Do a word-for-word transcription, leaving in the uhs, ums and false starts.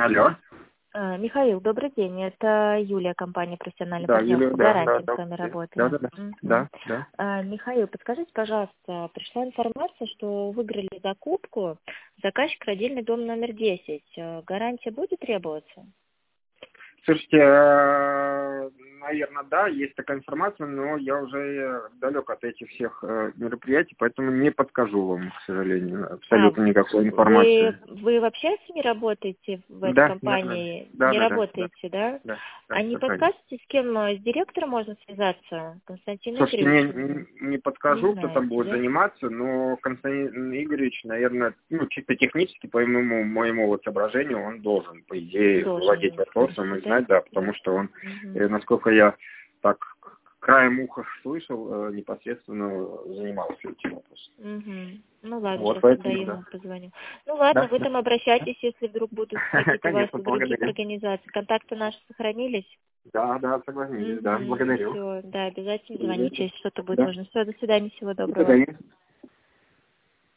Алло. А, Михаил, добрый день. Это Юлия, компания «Профессиональный Да, партнер» Юлия, по да, да, гарантиям. да. С вами Да, работаем. да, да. Мгм. Да, да. А, Михаил, подскажите, пожалуйста, пришла информация, что выиграли закупку. Заказчик родильный дом номер десять. А, Гарантия будет требоваться? Слушайте, наверное, да, есть такая информация, но я уже далек от этих всех э, мероприятий, поэтому не подскажу вам, к сожалению, А, абсолютно никакой вы, информации. вы вообще с ними работаете в этой Да, да, да, компании? да, Не да, да, да, работаете, да? да, А да, не совершенно. подскажете, с кем, э, с директором можно связаться? Константин Слушайте, Игоревич? не, не не Не подскажу, кто там знаете, будет да? заниматься, но Константин Игоревич, наверное, ну, чисто технически, по моему, моему вот соображению, он должен, по идее, владеть Должен в вопросом курсе, и да? знать, да, потому что он, Мгм. э, насколько я так краем уха слышал, э, непосредственно занимался этим вопросом. Мгм. Ну ладно, Вот сейчас тогда поэтому, да. ему позвоню. Ну ладно, Да, вы да. там обращайтесь, если вдруг будут какие-то у вас Конечно, у других благодарю. организаций. Контакты наши сохранились? Да, да, согласились, да, Угу. благодарю. Все, да, обязательно Мгм. звоните, если что-то будет Да, нужно. Все, до свидания, всего до доброго. свидания.